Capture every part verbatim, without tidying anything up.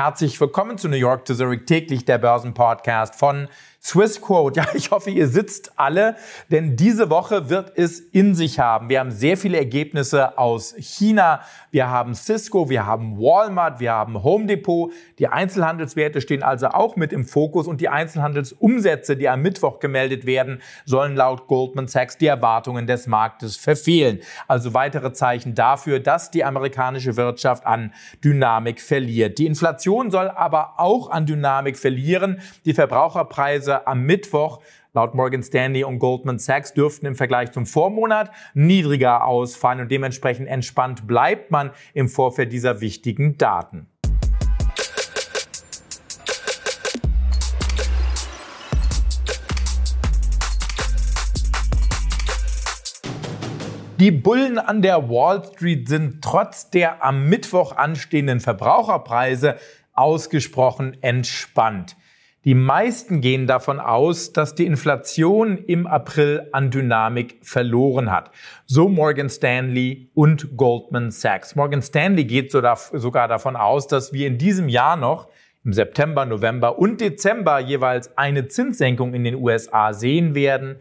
Herzlich willkommen zu New York to Zurich täglich, der Börsenpodcast von Swissquote. Ja, ich hoffe, ihr sitzt alle, denn diese Woche wird es in sich haben. Wir haben sehr viele Ergebnisse aus China. Wir haben Cisco, wir haben Walmart, wir haben Home Depot. Die Einzelhandelswerte stehen also auch mit im Fokus und die Einzelhandelsumsätze, die am Mittwoch gemeldet werden, sollen laut Goldman Sachs die Erwartungen des Marktes verfehlen. Also weitere Zeichen dafür, dass die amerikanische Wirtschaft an Dynamik verliert. Die Inflation soll aber auch an Dynamik verlieren. Die Verbraucherpreise am Mittwoch laut Morgan Stanley und Goldman Sachs dürften im Vergleich zum Vormonat niedriger ausfallen und dementsprechend entspannt bleibt man im Vorfeld dieser wichtigen Daten. Die Bullen an der Wall Street sind trotz der am Mittwoch anstehenden Verbraucherpreise ausgesprochen entspannt. Die meisten gehen davon aus, dass die Inflation im April an Dynamik verloren hat. So Morgan Stanley und Goldman Sachs. Morgan Stanley geht sogar davon aus, dass wir in diesem Jahr noch im September, November und Dezember jeweils eine Zinssenkung in den U S A sehen werden.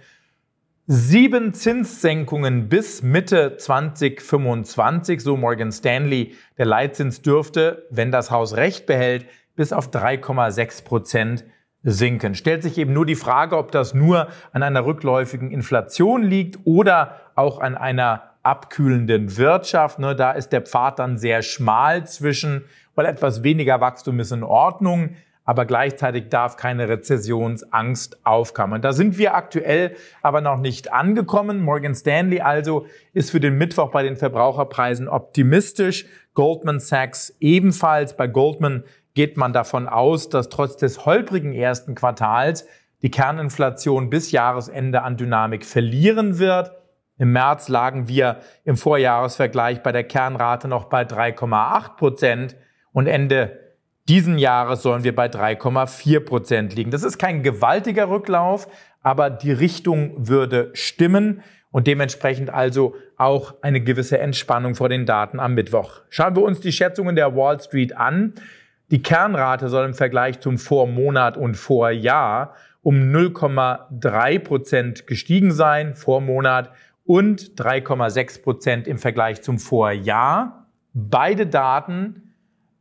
Sieben Zinssenkungen bis Mitte zwanzig fünfundzwanzig, so Morgan Stanley. Der Leitzins dürfte, wenn das Haus Recht behält, bis auf drei Komma sechs Prozent sinken. Stellt sich eben nur die Frage, ob das nur an einer rückläufigen Inflation liegt oder auch an einer abkühlenden Wirtschaft. Ne, da ist der Pfad dann sehr schmal zwischen, weil etwas weniger Wachstum ist in Ordnung, aber gleichzeitig darf keine Rezessionsangst aufkommen. Da sind wir aktuell aber noch nicht angekommen. Morgan Stanley also ist für den Mittwoch bei den Verbraucherpreisen optimistisch. Goldman Sachs ebenfalls. Bei Goldman geht man davon aus, dass trotz des holprigen ersten Quartals die Kerninflation bis Jahresende an Dynamik verlieren wird. Im März lagen wir im Vorjahresvergleich bei der Kernrate noch bei drei Komma acht Prozent und Ende diesen Jahres sollen wir bei drei Komma vier Prozent liegen. Das ist kein gewaltiger Rücklauf, aber die Richtung würde stimmen und dementsprechend also auch eine gewisse Entspannung vor den Daten am Mittwoch. Schauen wir uns die Schätzungen der Wall Street an. Die Kernrate soll im Vergleich zum Vormonat und Vorjahr um null Komma drei Prozent gestiegen sein, Vormonat, und drei Komma sechs Prozent im Vergleich zum Vorjahr. Beide Daten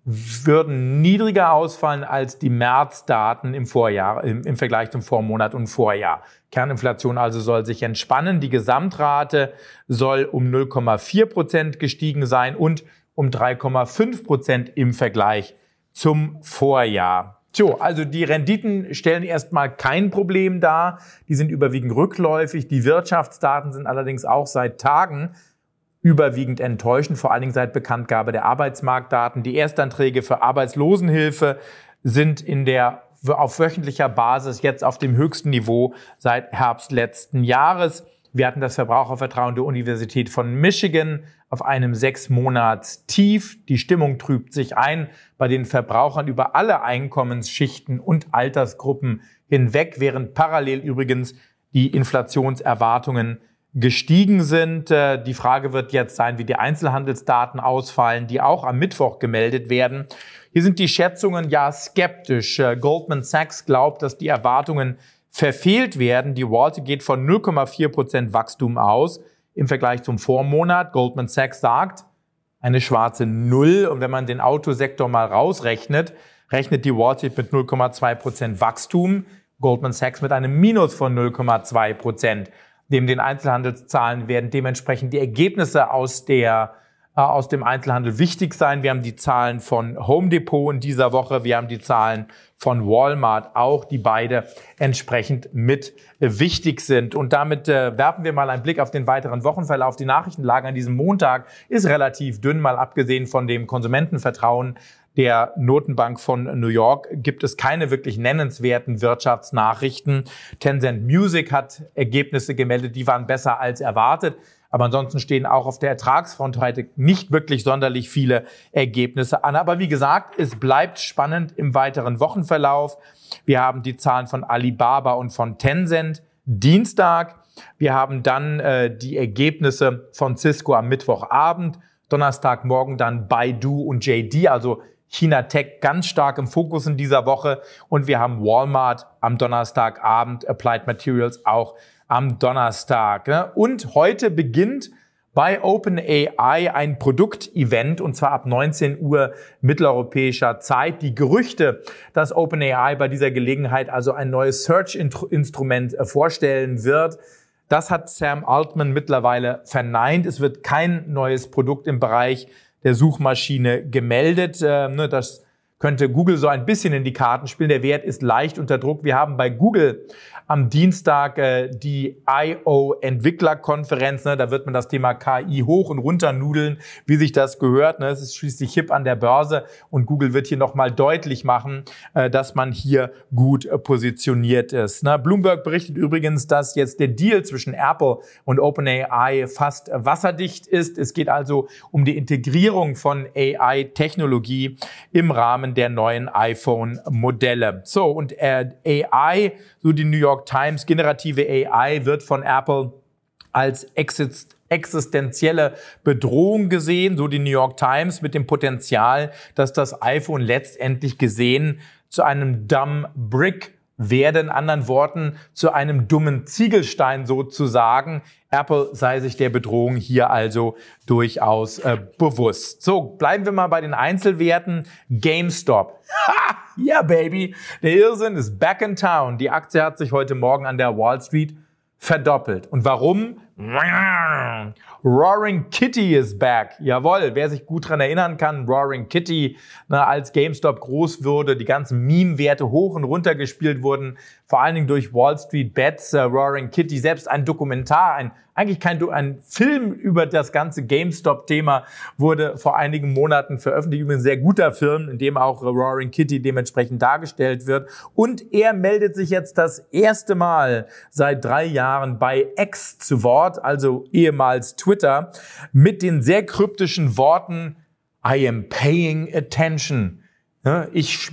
würden niedriger ausfallen als die Märzdaten im Vorjahr, im, im Vergleich zum Vormonat und Vorjahr. Kerninflation also soll sich entspannen. Die Gesamtrate soll um null Komma vier Prozent gestiegen sein und um drei Komma fünf Prozent im Vergleich zum Vorjahr. So, also die Renditen stellen erstmal kein Problem dar. Die sind überwiegend rückläufig. Die Wirtschaftsdaten sind allerdings auch seit Tagen überwiegend enttäuschend, vor allen Dingen seit Bekanntgabe der Arbeitsmarktdaten. Die Erstanträge für Arbeitslosenhilfe sind in der auf wöchentlicher Basis jetzt auf dem höchsten Niveau seit Herbst letzten Jahres. Wir hatten das Verbrauchervertrauen der Universität von Michigan auf einem Sechs-Monats-Tief. Die Stimmung trübt sich ein bei den Verbrauchern über alle Einkommensschichten und Altersgruppen hinweg, während parallel übrigens die Inflationserwartungen gestiegen sind. Die Frage wird jetzt sein, wie die Einzelhandelsdaten ausfallen, die auch am Mittwoch gemeldet werden. Hier sind die Schätzungen ja skeptisch. Goldman Sachs glaubt, dass die Erwartungen verfehlt werden. Die Wall Street geht von null Komma vier Prozent Wachstum aus im Vergleich zum Vormonat. Goldman Sachs sagt eine schwarze Null. Und wenn man den Autosektor mal rausrechnet, rechnet die Wall Street mit null Komma zwei Prozent Wachstum. Goldman Sachs mit einem Minus von null Komma zwei Prozent. Neben den Einzelhandelszahlen werden dementsprechend die Ergebnisse aus der äh, aus dem Einzelhandel wichtig sein. Wir haben die Zahlen von Home Depot in dieser Woche, wir haben die Zahlen von Walmart auch, die beide entsprechend mit äh, wichtig sind. Und damit äh, werfen wir mal einen Blick auf den weiteren Wochenverlauf. Die Nachrichtenlage an diesem Montag ist relativ dünn, mal abgesehen von dem Konsumentenvertrauen der Notenbank von New York gibt es keine wirklich nennenswerten Wirtschaftsnachrichten. Tencent Music hat Ergebnisse gemeldet, die waren besser als erwartet. Aber ansonsten stehen auch auf der Ertragsfront heute nicht wirklich sonderlich viele Ergebnisse an. Aber wie gesagt, es bleibt spannend im weiteren Wochenverlauf. Wir haben die Zahlen von Alibaba und von Tencent Dienstag. Wir haben dann äh, die Ergebnisse von Cisco am Mittwochabend. Donnerstagmorgen dann Baidu und J D, also China Tech ganz stark im Fokus in dieser Woche. Und wir haben Walmart am Donnerstagabend, Applied Materials auch am Donnerstag. Ne? Und heute beginnt bei OpenAI ein Produktevent, und zwar ab neunzehn Uhr mitteleuropäischer Zeit. Die Gerüchte, dass OpenAI bei dieser Gelegenheit also ein neues Search-Instrument vorstellen wird, das hat Sam Altman mittlerweile verneint. Es wird kein neues Produkt im Bereich der Suchmaschine gemeldet. Das könnte Google so ein bisschen in die Karten spielen. Der Wert ist leicht unter Druck. Wir haben bei Google am Dienstag äh, die I O-Entwicklerkonferenz. Ne? Da wird man das Thema K I hoch und runter nudeln, wie sich das gehört. Ne? Es ist schließlich hip an der Börse und Google wird hier nochmal deutlich machen, äh, dass man hier gut äh, positioniert ist. Ne? Bloomberg berichtet übrigens, dass jetzt der Deal zwischen Apple und OpenAI fast äh, wasserdicht ist. Es geht also um die Integrierung von A I-Technologie im Rahmen der neuen iPhone-Modelle. So, und äh, A I, so die New York Times, generative A I wird von Apple als exist existenzielle Bedrohung gesehen, so die New York Times, mit dem Potenzial, dass das iPhone letztendlich gesehen zu einem dumb brick werden, in anderen Worten zu einem dummen Ziegelstein sozusagen. Apple sei sich der Bedrohung hier also durchaus äh, bewusst. So, bleiben wir mal bei den Einzelwerten. GameStop. Ha! Ja, Baby. Der Irrsinn ist back in town. Die Aktie hat sich heute Morgen an der Wall Street verdoppelt. Und warum? Roaring Kitty is back. Jawohl, wer sich gut dran erinnern kann, Roaring Kitty, na, als GameStop groß wurde, die ganzen Meme-Werte hoch und runter gespielt wurden, vor allen Dingen durch Wall Street Bets, uh, Roaring Kitty, selbst ein Dokumentar, ein, eigentlich kein ein Film über das ganze GameStop-Thema wurde vor einigen Monaten veröffentlicht. Übrigens ein sehr guter Film, in dem auch Roaring Kitty dementsprechend dargestellt wird. Und er meldet sich jetzt das erste Mal seit drei Jahren bei X zu Wort, also ehemals Twitter, mit den sehr kryptischen Worten I am paying attention. Ich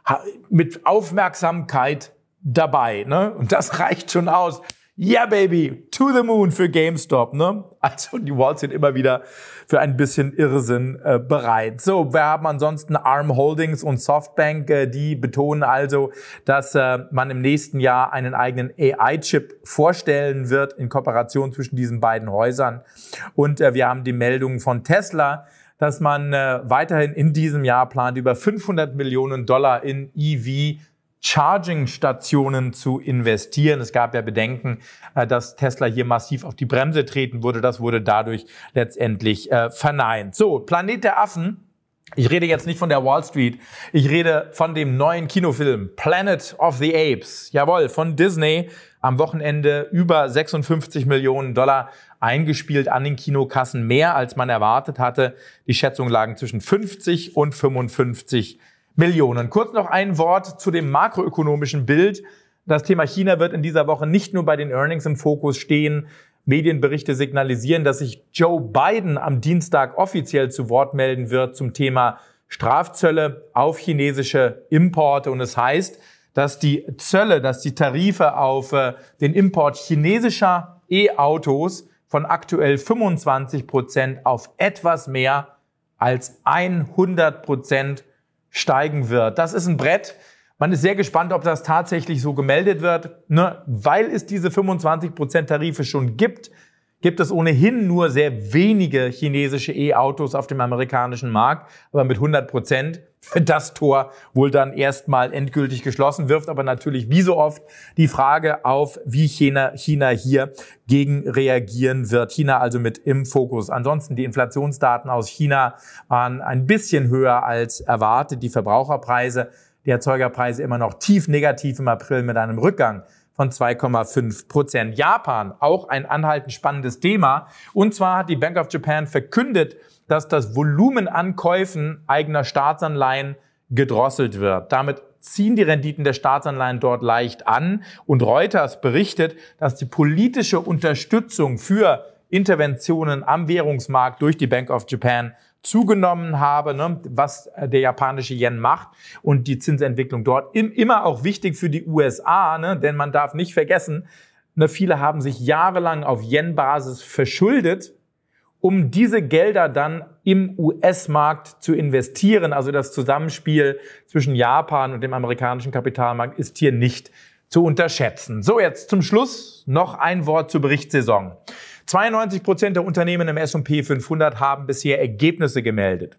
mit Aufmerksamkeit dabei. Ne? Und das reicht schon aus. Yeah, baby, to the moon für GameStop. Ne? Also die Wall Street immer wieder für ein bisschen Irrsinn äh, bereit. So, wir haben ansonsten Arm Holdings und Softbank, äh, die betonen also, dass äh, man im nächsten Jahr einen eigenen A I-Chip vorstellen wird in Kooperation zwischen diesen beiden Häusern. Und äh, wir haben die Meldung von Tesla, dass man äh, weiterhin in diesem Jahr plant, über fünfhundert Millionen Dollar in E V Charging-Stationen zu investieren. Es gab ja Bedenken, dass Tesla hier massiv auf die Bremse treten würde. Das wurde dadurch letztendlich äh, verneint. So, Planet der Affen. Ich rede jetzt nicht von der Wall Street. Ich rede von dem neuen Kinofilm Planet of the Apes. Jawohl, von Disney. Am Wochenende über sechsundfünfzig Millionen Dollar eingespielt an den Kinokassen. Mehr als man erwartet hatte. Die Schätzungen lagen zwischen fünfzig und fünfundfünfzig Millionen. Kurz noch ein Wort zu dem makroökonomischen Bild. Das Thema China wird in dieser Woche nicht nur bei den Earnings im Fokus stehen. Medienberichte signalisieren, dass sich Joe Biden am Dienstag offiziell zu Wort melden wird zum Thema Strafzölle auf chinesische Importe. Und es heißt, dass die Zölle, dass die Tarife auf äh, den Import chinesischer E-Autos von aktuell fünfundzwanzig Prozent auf etwas mehr als hundert Prozent steigen wird. Das ist ein Brett. Man ist sehr gespannt, ob das tatsächlich so gemeldet wird. Ne? Weil es diese fünfundzwanzig Prozent Tarife schon gibt, gibt es ohnehin nur sehr wenige chinesische E-Autos auf dem amerikanischen Markt. Aber mit hundert Prozent wird das Tor wohl dann erstmal endgültig geschlossen, wirft aber natürlich wie so oft die Frage auf, wie China, China hier gegen reagieren wird. China also mit im Fokus. Ansonsten die Inflationsdaten aus China waren ein bisschen höher als erwartet. Die Verbraucherpreise, die Erzeugerpreise immer noch tief negativ im April mit einem Rückgang von zwei Komma fünf Prozent. Japan, auch ein anhaltend spannendes Thema. Und zwar hat die Bank of Japan verkündet, dass das Volumen an Käufen eigener Staatsanleihen gedrosselt wird. Damit ziehen die Renditen der Staatsanleihen dort leicht an. Und Reuters berichtet, dass die politische Unterstützung für Interventionen am Währungsmarkt durch die Bank of Japan zugenommen habe, ne, was der japanische Yen macht und die Zinsentwicklung dort. Im, immer auch wichtig für die U S A, ne, denn man darf nicht vergessen, ne, viele haben sich jahrelang auf Yen-Basis verschuldet um diese Gelder dann im U S-Markt zu investieren. Also das Zusammenspiel zwischen Japan und dem amerikanischen Kapitalmarkt ist hier nicht zu unterschätzen. So, jetzt zum Schluss noch ein Wort zur Berichtssaison. zweiundneunzig Prozent der Unternehmen im S und P fünfhundert haben bisher Ergebnisse gemeldet.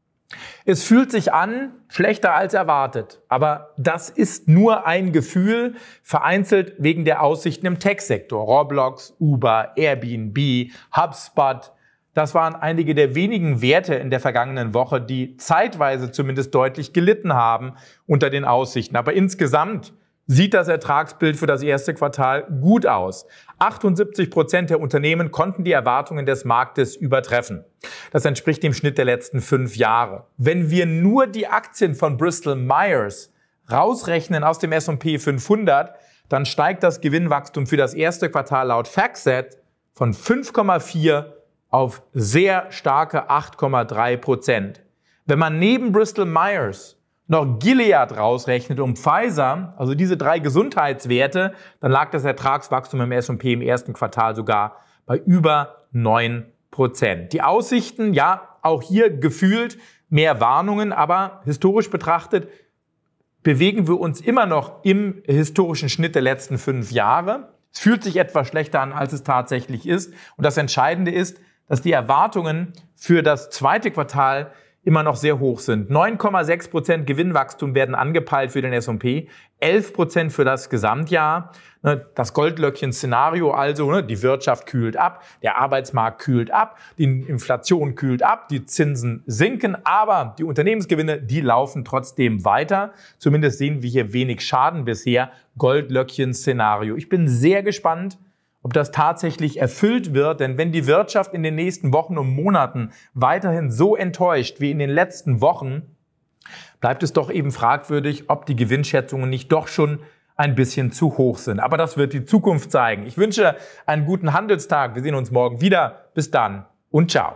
Es fühlt sich an, schlechter als erwartet. Aber das ist nur ein Gefühl, vereinzelt wegen der Aussichten im Tech-Sektor. Roblox, Uber, Airbnb, HubSpot. Das waren einige der wenigen Werte in der vergangenen Woche, die zeitweise zumindest deutlich gelitten haben unter den Aussichten. Aber insgesamt sieht das Ertragsbild für das erste Quartal gut aus. achtundsiebzig Prozent der Unternehmen konnten die Erwartungen des Marktes übertreffen. Das entspricht dem Schnitt der letzten fünf Jahre. Wenn wir nur die Aktien von Bristol Myers rausrechnen aus dem S und P fünfhundert, dann steigt das Gewinnwachstum für das erste Quartal laut FactSet von fünf Komma vier auf sehr starke acht Komma drei Prozent. Wenn man neben Bristol Myers noch Gilead rausrechnet und Pfizer, also diese drei Gesundheitswerte, dann lag das Ertragswachstum im S und P im ersten Quartal sogar bei über neun Prozent. Die Aussichten, ja, auch hier gefühlt mehr Warnungen, aber historisch betrachtet bewegen wir uns immer noch im historischen Schnitt der letzten fünf Jahre. Es fühlt sich etwas schlechter an, als es tatsächlich ist. Und das Entscheidende ist, dass die Erwartungen für das zweite Quartal immer noch sehr hoch sind. neun Komma sechs Prozent Gewinnwachstum werden angepeilt für den S und P, elf Prozent für das Gesamtjahr. Das Goldlöckchen-Szenario also, die Wirtschaft kühlt ab, der Arbeitsmarkt kühlt ab, die Inflation kühlt ab, die Zinsen sinken, aber die Unternehmensgewinne, die laufen trotzdem weiter. Zumindest sehen wir hier wenig Schaden bisher. Goldlöckchen-Szenario. Ich bin sehr gespannt, ob das tatsächlich erfüllt wird, denn wenn die Wirtschaft in den nächsten Wochen und Monaten weiterhin so enttäuscht wie in den letzten Wochen, bleibt es doch eben fragwürdig, ob die Gewinnschätzungen nicht doch schon ein bisschen zu hoch sind. Aber das wird die Zukunft zeigen. Ich wünsche einen guten Handelstag. Wir sehen uns morgen wieder. Bis dann und ciao.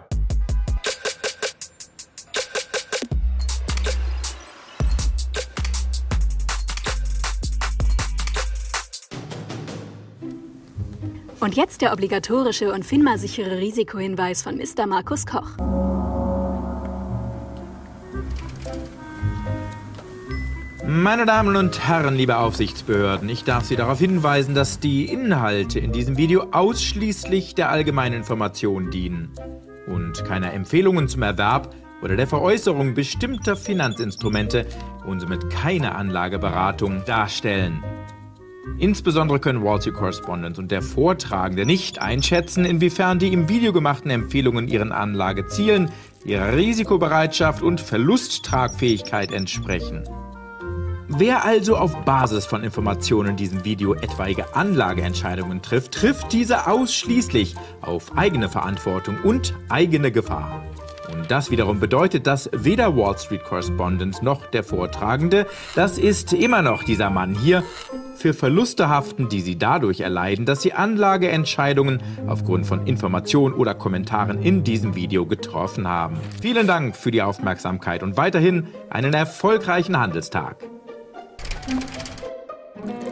Und jetzt der obligatorische und FINMA-sichere Risikohinweis von Mister Markus Koch. Meine Damen und Herren, liebe Aufsichtsbehörden, ich darf Sie darauf hinweisen, dass die Inhalte in diesem Video ausschließlich der allgemeinen Information dienen und keiner Empfehlungen zum Erwerb oder der Veräußerung bestimmter Finanzinstrumente und somit keine Anlageberatung darstellen. Insbesondere können Wall Street Correspondent und der Vortragende nicht einschätzen, inwiefern die im Video gemachten Empfehlungen ihren Anlagezielen, ihrer Risikobereitschaft und Verlusttragfähigkeit entsprechen. Wer also auf Basis von Informationen in diesem Video etwaige Anlageentscheidungen trifft, trifft diese ausschließlich auf eigene Verantwortung und eigene Gefahr. Und das wiederum bedeutet, dass weder Wall Street Correspondent noch der Vortragende, das ist immer noch dieser Mann hier, für Verluste haften, die sie dadurch erleiden, dass sie Anlageentscheidungen aufgrund von Informationen oder Kommentaren in diesem Video getroffen haben. Vielen Dank für die Aufmerksamkeit und weiterhin einen erfolgreichen Handelstag.